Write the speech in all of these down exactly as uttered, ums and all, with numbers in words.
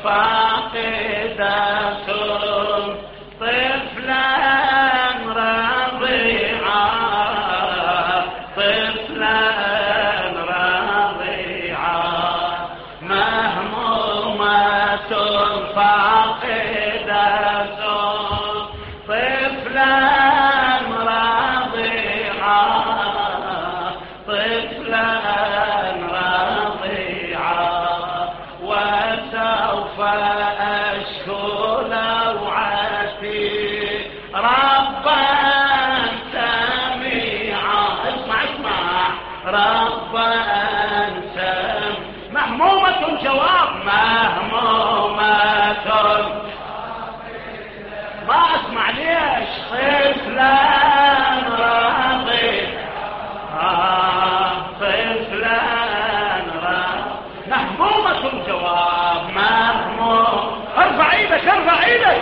فاقدة طفلا رضيعا طفلا رضيعا مهمومة فاقدة طفلا رضيعا طفلا رضيعا وسوف أشكو لوعتي ربا سميعا. اسمع اسمع ربا سميعا. مهمومة جواب مهمومة ما اسمع ليش طفلا رضيعا طفلا مهمومة الجواب مهموم. ارفع ايدك ارفع ايدك.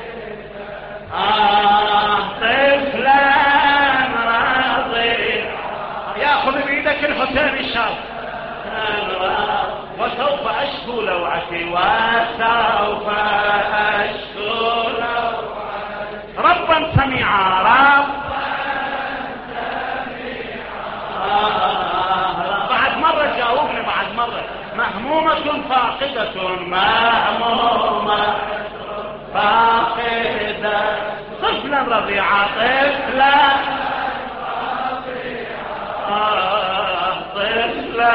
آه طفلا راضي ياخذ بايدك الحسين الشاب. وسوف اشكو لوعتي وسوف اشكو لوعتي ربا سميعا ربا سميعا. بعد مرة جاوبني بعد مرة. مهمومة فاقدة مهمومة فاقدة طفلا رضيعا طفلا طفلا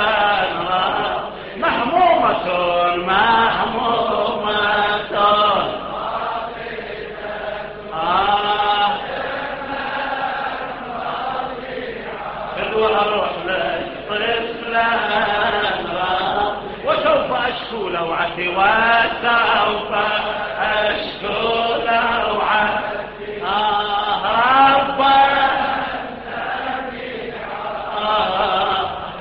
مهمومة مهمومة اروح لك طفلا وسوف اشكو لوعتي وسوف اشكو لوعتي آه ربا آه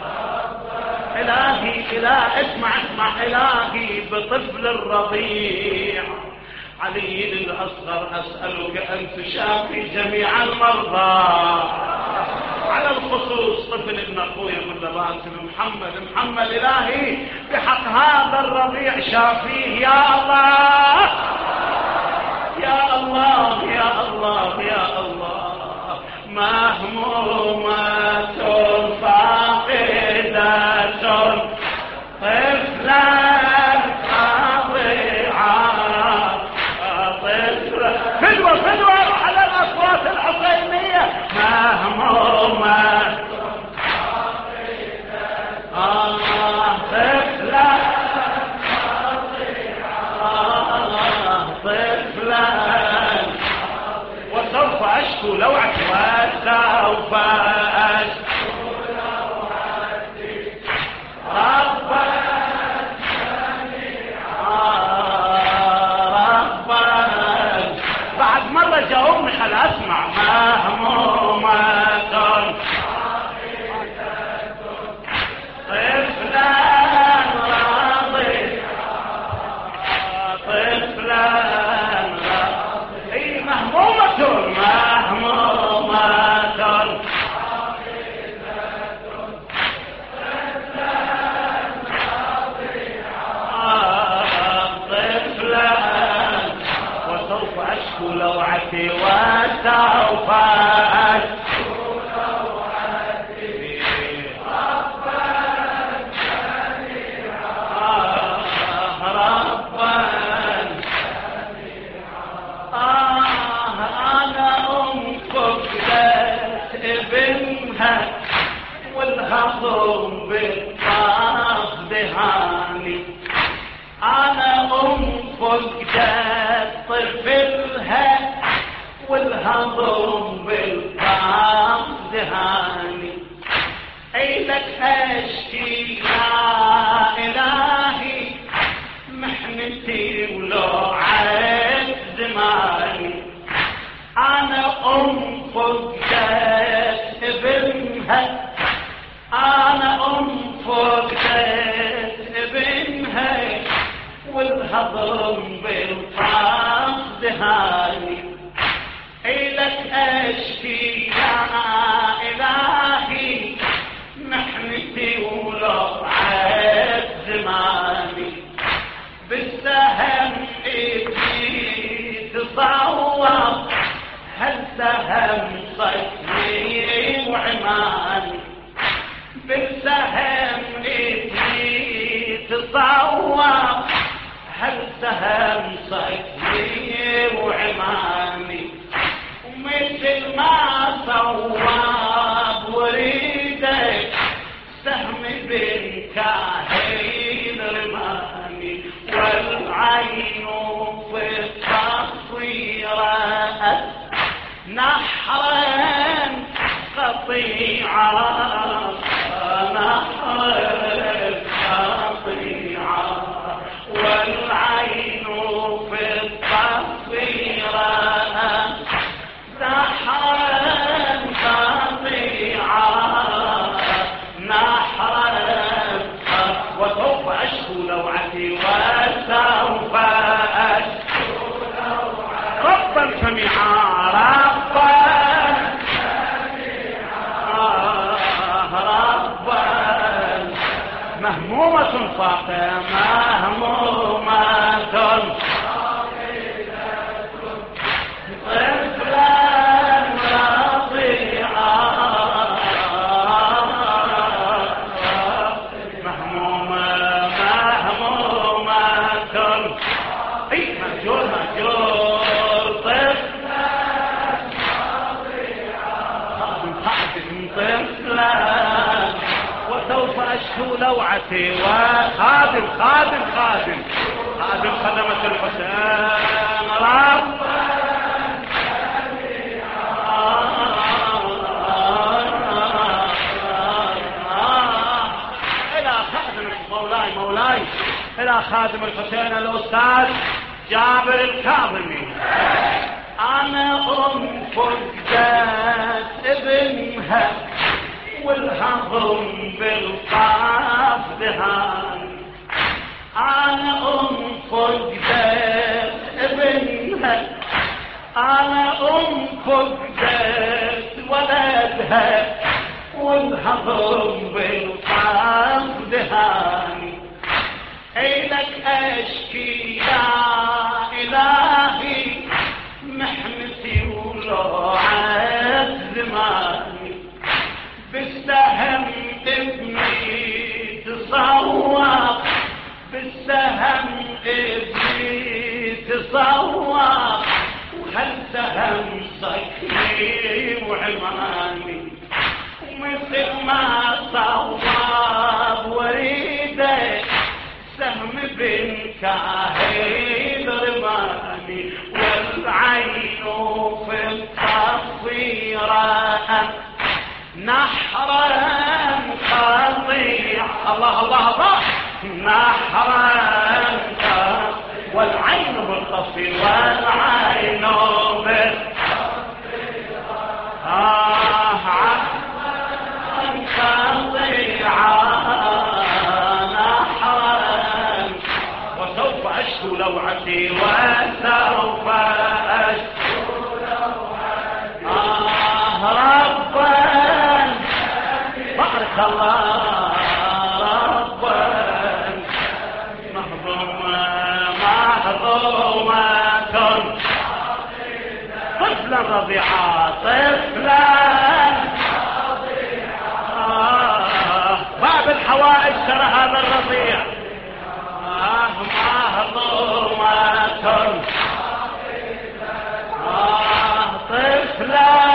الهي اله اسمع اسمع الهي بطفل الرضيع علي الاصغر اسالك ان تشافي جميع المرضى على الخصوص طفل ابن اخويا من لباسم محمد محمد الهي بحق هذا الرضيع شافيه يا الله يا الله يا الله يا الله. مهمومة فاقدة طفلا رضيعا طفلا فدوة فدوة على الاصوات الحسينية. مهمومة آه طفلا آه طفلا وسوف أشكو لوعتي وسوف أشكو لوعتي ربا ربا. بعد مرة جاوبني خل أسمع. مهمومة طفلا رضيعا طفلا اي مهمومة مهمومة طفلا وسوف اشكو لوعتي وسوف اشكو والهضم بالطاف دهاني. انا ام فقدت طفلها والهضم بالطاف دهاني. ايلك اشكي يا الهي محنتي ولوعة زماني. انا ام فقدت ابنها انا ام فقدت ابنها والهضم بالطاف دهاني. إلك اشكي يا الهي محنتي ولوعة زماني. بس بالسهم صيدني وعماني بالسهم إثني تصور هل سهم صيدني وعماني ومثل ما صواب وريدك سهم بن كاهل رماني والعين في التصويرة نحرا قطيعة نحرا قطيعة والعين في التصويرة نحرا قطيعة نحرا وسوف أشكو لوعتي وسوف أشكو لوعتي ربا سميعا ربا مهمومة فاقة مهمومة طفلا رضيعا مهمومة مهمومة اي مهجور مهجور طفلا رضيعا طفلا وسوف أشكو لوعتي وخادم خادم خادم خادم خدمة الحسين رب إلى خادم مولاي مولاي إلى خادم الحسين الأستاذ جابر الكاظمي أنا أم فقدت ابنها والهضم بالقاف دهان أنا أم فقدت ابنها أنا أم فقدت ولدها والهضم بالقاف دهان إلك أشكي يا إلهي محنتي ولوعة زماني بالسهم ابني تصور بالسهم ابني تصور وهل سهم صكري وعماني ومثل ما صواب وريده سهم بن كاهل رماني والعين في التصويرة نحرا قطيع الله الله الله نحرا والعين بالتصوير والعين بالتصوير آه قطيعا نحرا وسوف أشكو لوعتي وسوف أشكو لوعتي آه ربا بارك الله ربا مهضومة مهضومة طفلا رضيعا طفلا باب الحوائج ترى هذا الرضيع مهضومة طفلا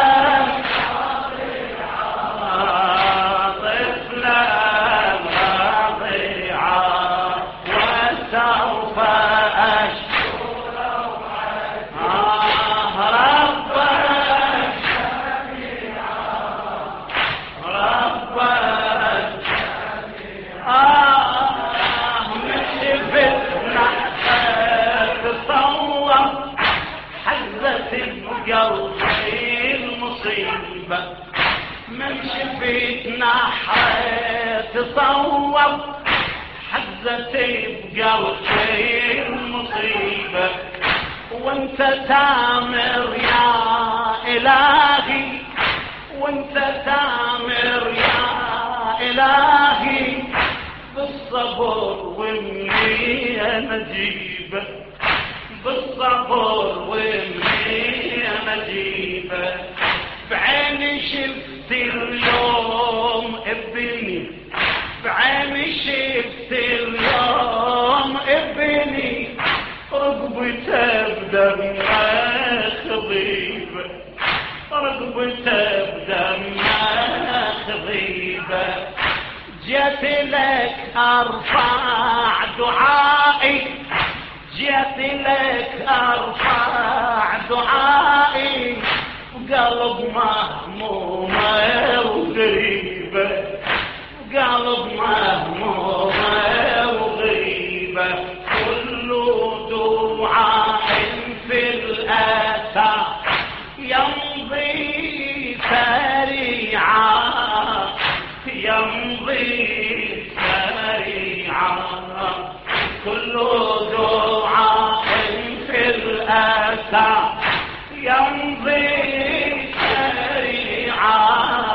قلبي المصيبة من شفيت نحرة تصور حزتي بقلبي المصيبة وانت تامر يا إلهي وانت تامر يا إلهي بالصبر ومني نجيبه بالصبر ومني نجيبه بعيني شفت اليوم ابني بعيني شفت اليوم ابني رقبته بدمه خضيبه رقبته بدمه خضيبه جيت لك ارفع دعائي جيت لك ارفع دعائي وقلب مهمومه وغريبه قلب مهمومه وغريبه كل دعاء في الاسى يمضي سريعا يمضي سريعا كل دعاء في الاسى يمضي سريعا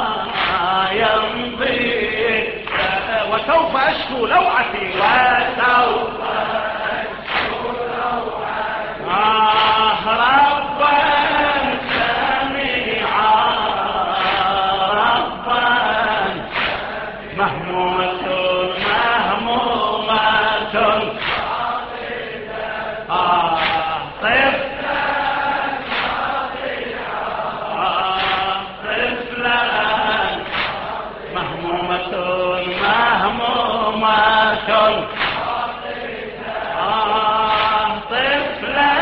يمضي وسوف اشكو لوعتي وسوف اشكو لوعتي آه ربا سميعا ربا مهمومة مهمومة آه طفلا آه طفلا مهمومة مهمومة آه طفلا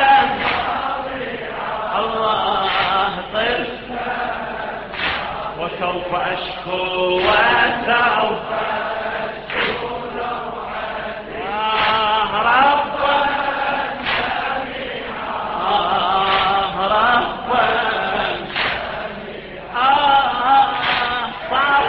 الله طفلا وسوف أشكو وسوف أشكو آه ربا آه ربا آه صعب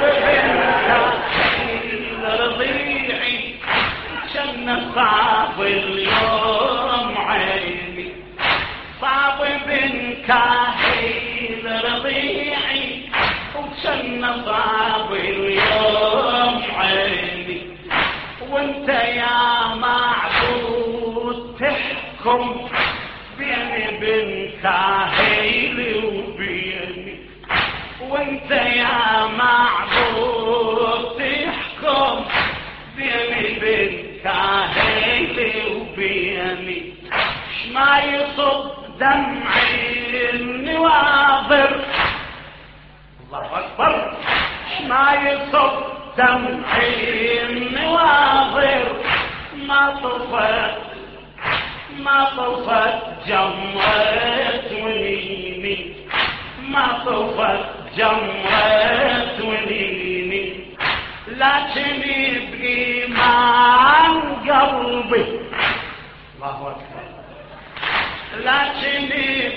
رضيعي شن صعب اليوم عيني صعب بن كاهل رضيعي وشن صعب اليوم عيني وانت يا معبود تحكم بيني بن كاهل وبيني وانت يا معبود تحكم بيني بين كاهل وبيني شما يصب دمعي النواظر الله اكبر شما يصب دمعي النواظر ما طفت ما طفت جمرة ونيني ما طفت جمرة ونيني لكن بإيمان قلبي الله أكبر لكن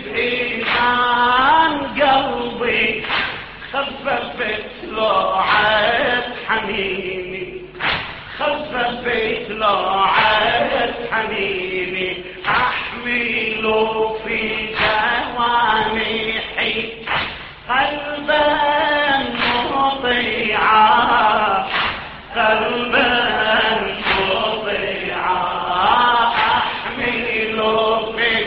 بإيمان قلبي خففت لوعة حنيني خففت لوعة حنيني أحمل في جوانحي قلبا مطيعا قلبا مطيعا أحمل في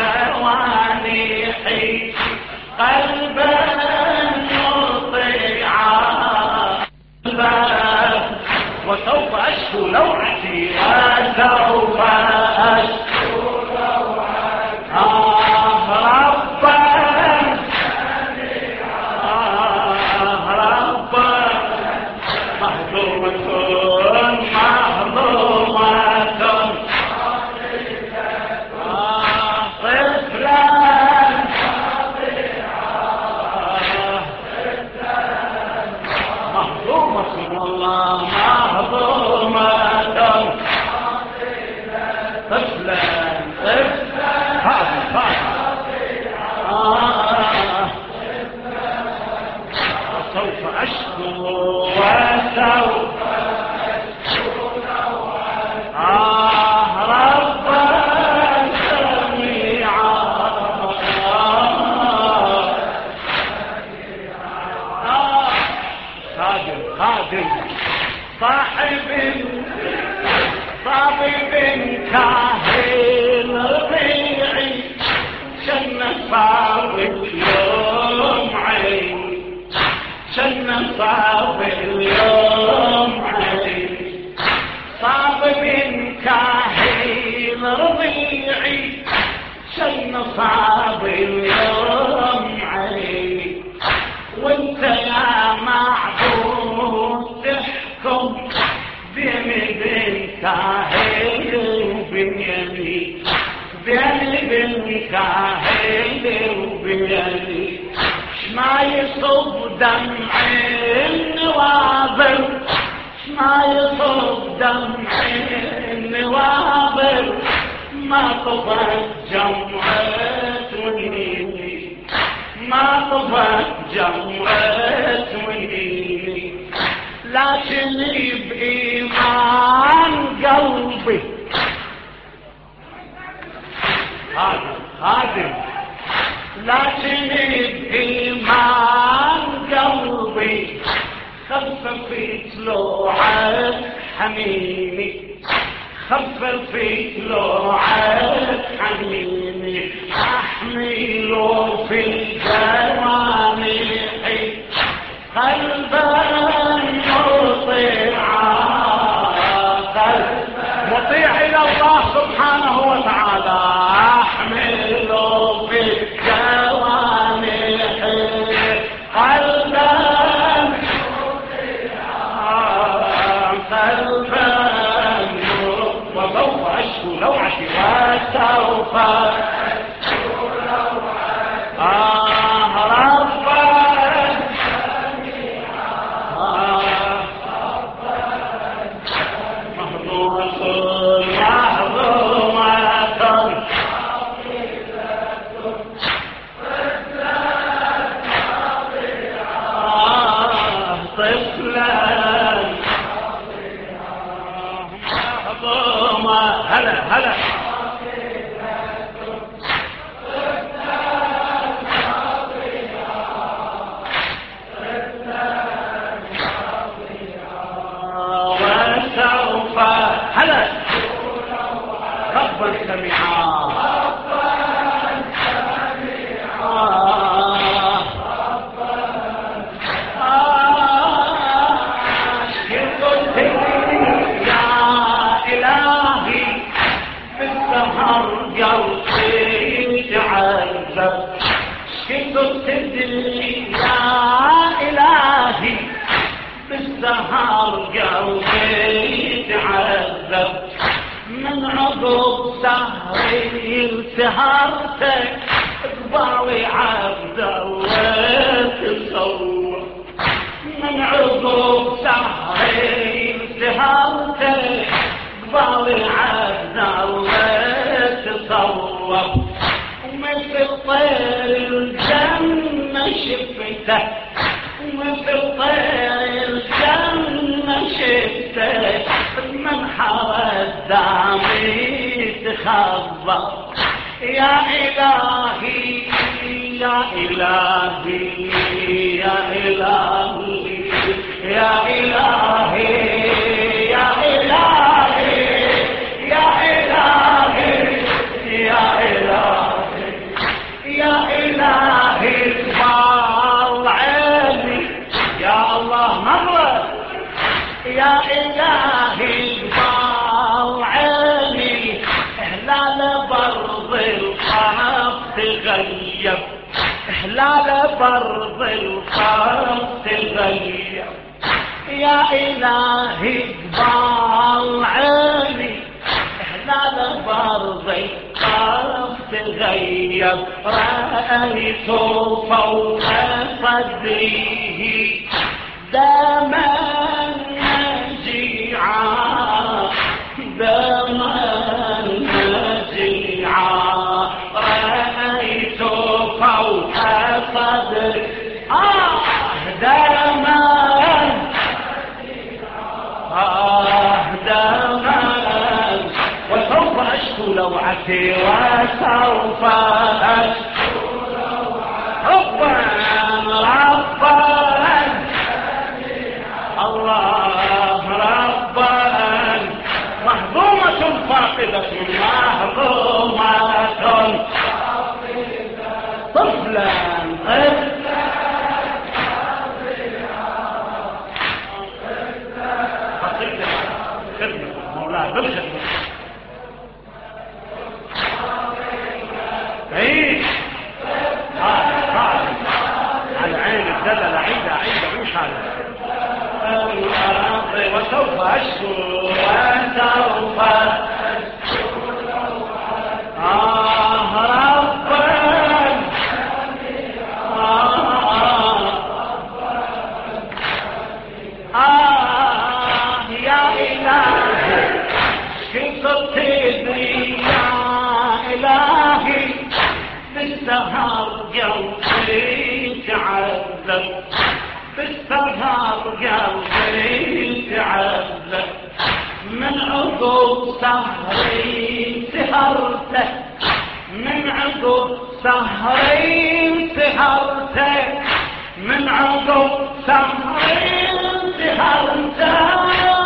جوانحي قلبا مطيعا وسوف أشكو لوعتي وسوف أشكو لوعتي آه ربا سوف أشكو وسوف أشكو آه ربا سميعا آه قادر قادر صاحب صاحب كاهل ربيعي شن صار اليوم علي صعب من كاهل رضيعي شن صعب اليوم علي وانت يا معبود تحكم بيني بين كاهل وبيني بيني بين كاهل وبيني ما يصب دمع النواظر ما يصب دمع النواظر ما طفت جمعة ونيني ما طفت جمعة ونيني لكني بإيمان قلبي هذا هذا لكني بإيمان قلبي خففت لوعة حميمي خففت لوعة حميمي أحمله في الجوامع قلبا مطيعا مطيع إلى الله سبحانه وتعالى أحمله في الجوامع قلبا قلبا وسوف أشكو لوعتي وسوف أشكو لوعتي آه ربا آه مهضومة مهضومة هلا هلا وسوف هلا ربا سميعا كنت تدري يا إلهي بالسهر قلبي تعذب من عقب سهري سهرتك قبالي عبد الله تصور من عقب سهري سهرتك قبالي عبد الله تصور مثل طير الجنة شفته مثل طير الجنة شفته من حرس دامي تخبر يا إلهي يا إلهي يا إلهي يا إلهي يا إلهي يا إلهي يا إلهي يا إلهي اقبل عيني يا الله مرة يا إلهي اقبل عيني إحلال برض القرف تغيب إحلال برض القرف تغيب يا إلهي اقبل عيني إحلال برض القرف تغيب رأيت فوق صدره دما نجيعا دما نجيعا رأيت فوق صدره آه دما آه دما وسوف أشكو لوعتي وسوف أشكو لوعتي ربا ربا الله ربا مهضومة فاقدة مهضومة طفلا طفلا مولاي بالخدمة. عيد على عين الدلة عيدة عيدة مش هذا الأرض وسوف أشكو وسوف آه ربا آه آه يا إلهي كيف تدري يا إلهي بالسهر قلبي تعذب بالسهر قلبي تعذب من عقب سهري سهرته من عقب سهري سهرته من عقب سهري سهرته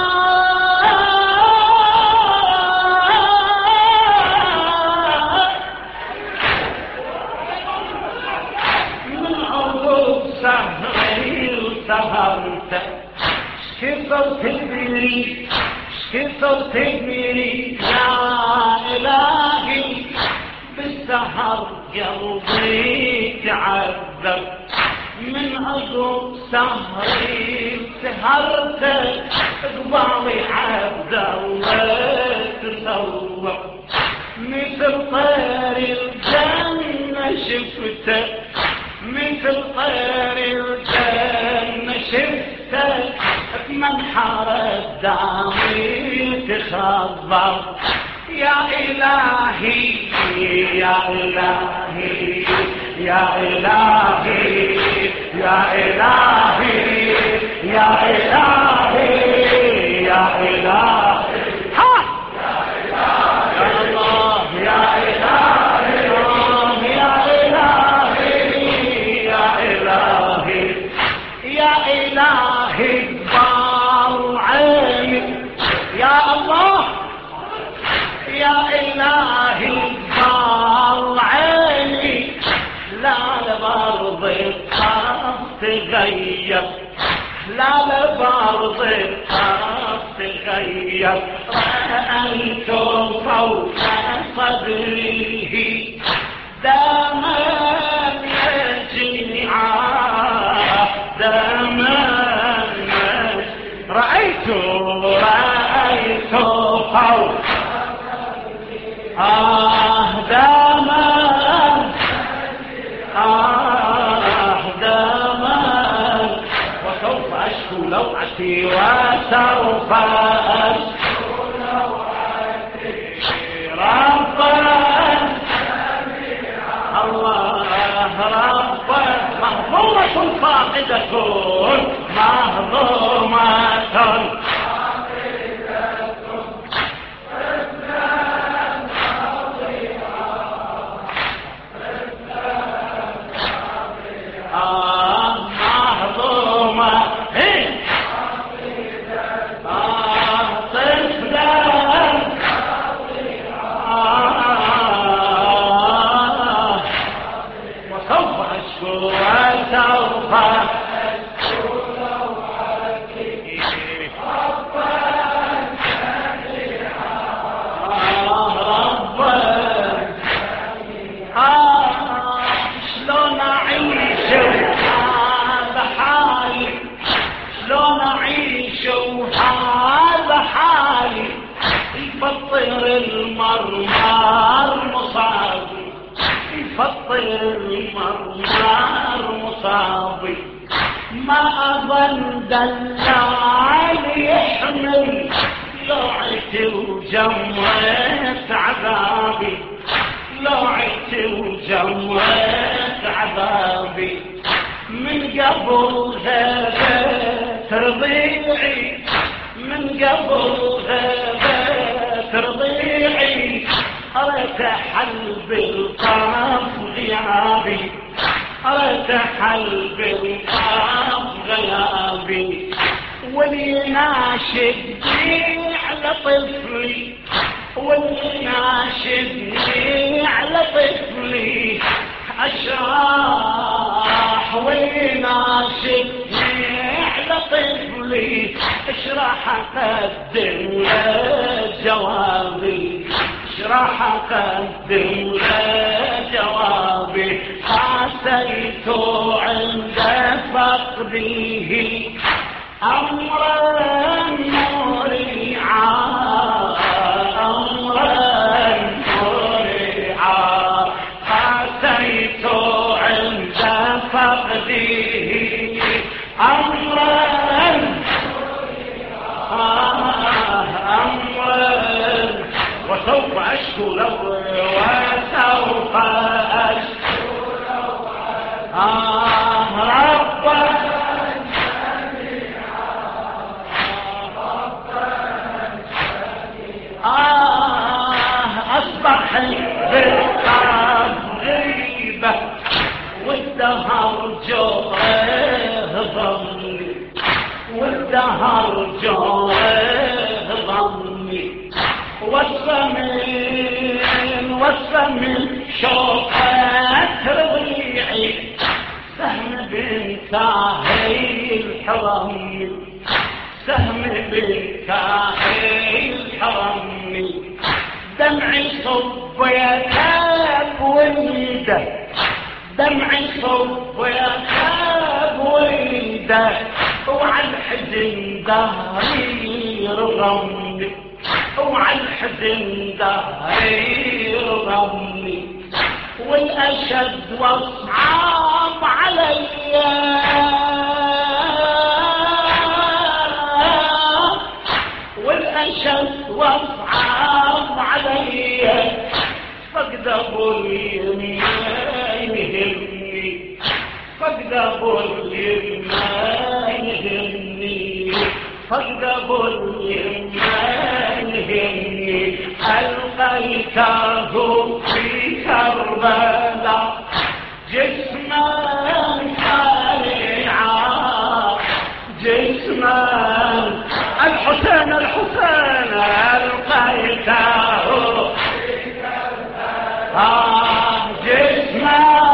سهرت شكفوا تدميري شكفوا تدميري يا إلهي بالسهر قلبي تعذب من عقب سهري سهرت قبالي عبد الله تصور مثل طير الجنة شفته مثل طير الجنة شفته منحر الدامي تخبر يا إلهي يا إلهي يا إلهي يا إلهي يا إلهي يا إلهي ها يا الله يا إلهي يا إلهي بار عيني يا الله يا إلهي بار عيني لا لبرض الطرف تغير لا لبرض الطرف تغير رأيت فوق صدره دما يجمع دما رأيت رأيت فوق آه دما آه دما وسوف أشكو لوعتي وسوف أشكو لوعتي ربا الله ربا مهضومة فاقدة مهضومة يفطر المرمار مصابي يفطر المرمار مصابي ما أظن دلال يحمل لوعتي وجمرت عذابي لوعتي وجمرت عذابي من قبل هذا ترضيعي من قبل هذا ترضيعي أريت حل بالقاف غيابي أريت حل بالقاف غيابي واللي ناشدني على طفلي واللي ناشدني على طفلي أشراح واللي ناشدني على طفلي اشرح اقدم له راح اقدم له جوابي حسيت عند فقده امرا مريعا امرا مريعا حسيت عند فقده امرا وسوف أشكو له وسوف أشكو له آه ربا آه أصبح بالقرب غيبة والدهر جوره ضمني والدهر جوره ضمني والسمين والسمين شوقت رضيعي سهم بنتاهي الحرم سهم بنتاهي الحرم دمعي صب يا كاب ولده دمعي صب يا كاب ولده وعلى الحزن دهري رغمني وعلى الحزن دهري رغمني والأشد والصعاب علي والأشد والصعاب علي فقد أبو اليمين يهمني فقد أبو اليمين يهمني فقد أبو اليمين يهمني ألقيته في كربلاء جسما سريعا جسما الحسين الحسين ألقيته في كربلاء آه جسما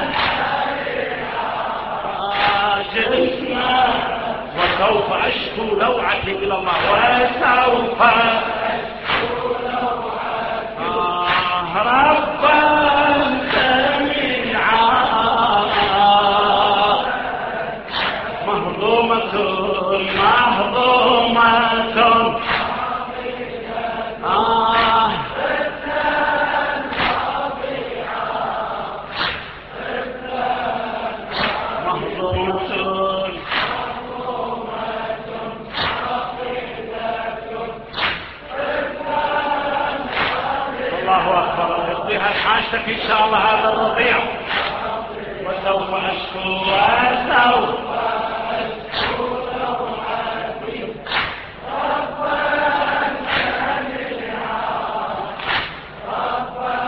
آه جسما وسوف أشكو لوعتي إلى الله وسوف أشكو لوعتي آه ربا سميعا مهضومة مهضومة آه مهضومة الله أكبر يقضيها حاجتك إن شاء الله هذا الرضيع وسوف أشكو وسوف أشكو لوعتي ربا سميعا ربا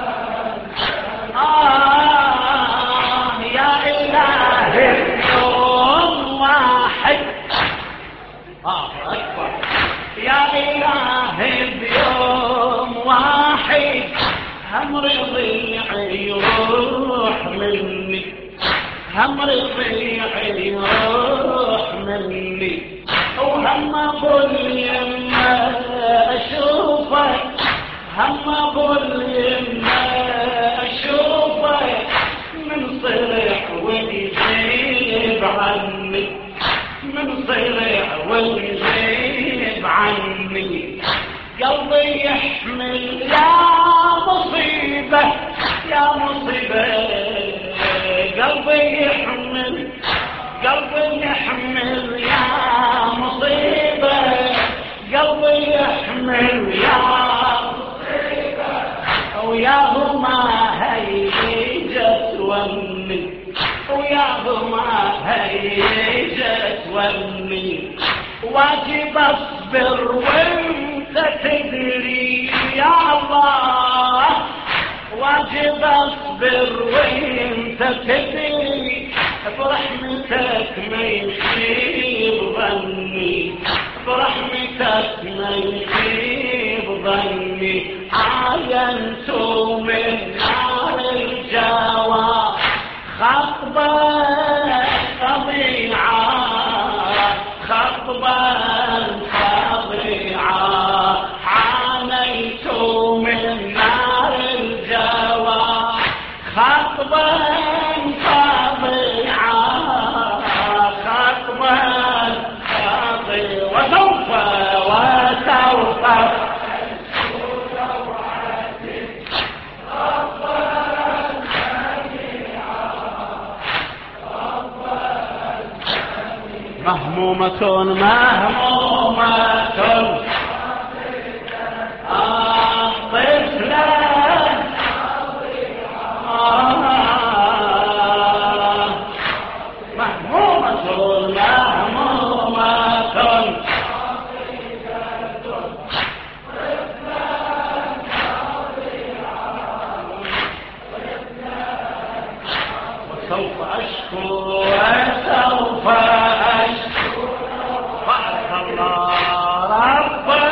آه يا إلهي يوم واحد آه أكبر يا إلهي بيوم واحد هم رضيعي يروح مني هم رضيعي يروح مني وهم أقول يما أشوفك هم أقول يما أشوفك من صرح ويغيب عني من صرح ويغيب عني قلبي يحمل يا مصيبة يا مصيبة قلبي يحمل قلبي يحمل يا مصيبة قلبي يحمل يا مصيبة وياهما هيجت وني وياهما هيجت وني واجب اصبر وانت تدري يا الله واجب اصبر وانت تدري برحمتك ما يخيب ظني برحمتك ما يخيب ظني عاينت من نار الجوى خطبة طبيعة خطبة طبيعة عانيت من نار خطبا خاضعا خطبا خاضعا وسوف وسوف مهمومة مهمومة آه طفلة آه مهمومة مهمومة وسوف أشكو وسوف أشكو بارك الله ربا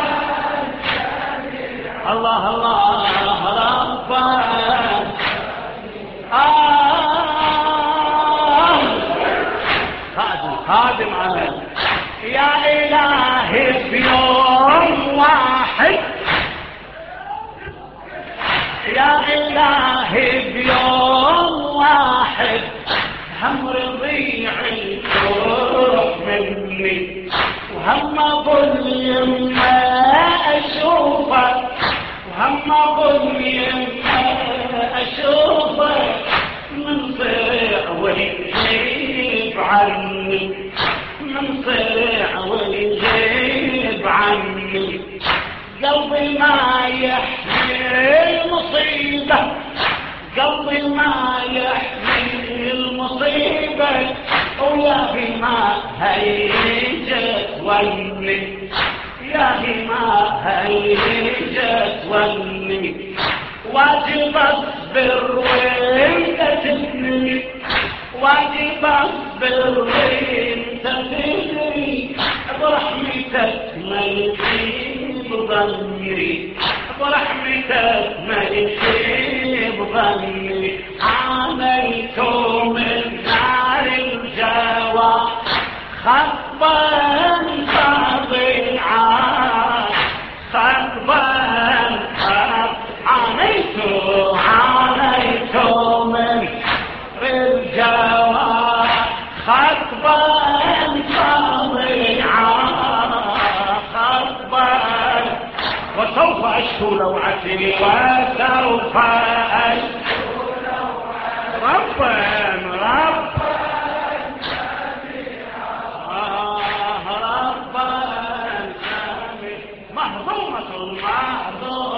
الله الله ربا آه خادم خادم على يا إلهي في يوم واحد يا إلهي بيوم واحد هم رضيعي تروح مني وهم أقول يما أشوفك وهم أقول يما أشوفك من صرع ويغيب عني من صرع ويغيب عني قلبي ما يحمل المصيبة قلبي ما يحمل المصيبة ويا بما هيجت وني يا بما هيجت وني واجب اصبر وانت تبني واجب اصبر وانت تبني برحمتك ملكي بضميري برحمتك ملكي بضميري عانيت من نار الجوى خطبا خاضعا خطبا عانيت عانيت من الجوى خطبا خاضعا خطبا وسوف أشكو لوعتي وسوف أشكو لوعتي ربا ربا آه ربا مهضومة مهضومة